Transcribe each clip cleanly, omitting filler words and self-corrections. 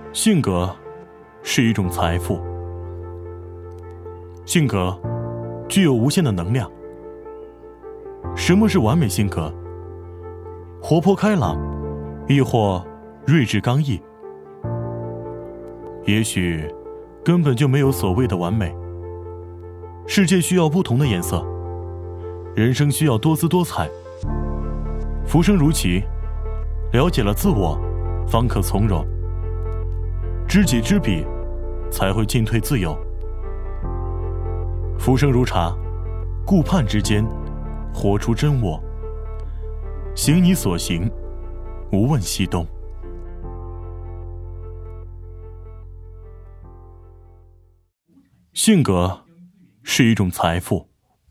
性格是一种财富，性格具有无限的能量。什么是完美性格？活泼开朗，亦或睿智刚毅？也许根本就没有所谓的完美。世界需要不同的颜色，人生需要多姿多彩。浮生如棋，了解了自我，方可从容。知己知彼，才会进退自由。浮生如茶，顾盼之间，活出真我。行你所行，无问西东。性格是一种财富，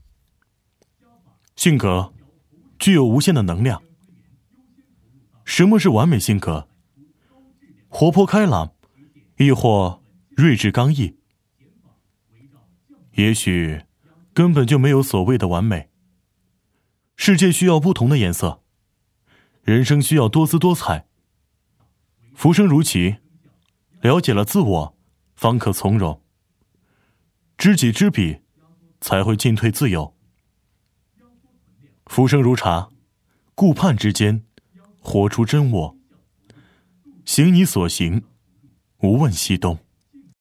性格具有无限的能量。什么是完美性格？活泼开朗，亦或睿智刚毅？也许根本就没有所谓的完美。世界需要不同的颜色，人生需要多姿多彩。浮生如棋，了解了自我，方可从容。知己知彼，才会进退自由。浮生如茶，顾盼之间，活出真我。行你所行，无问西东。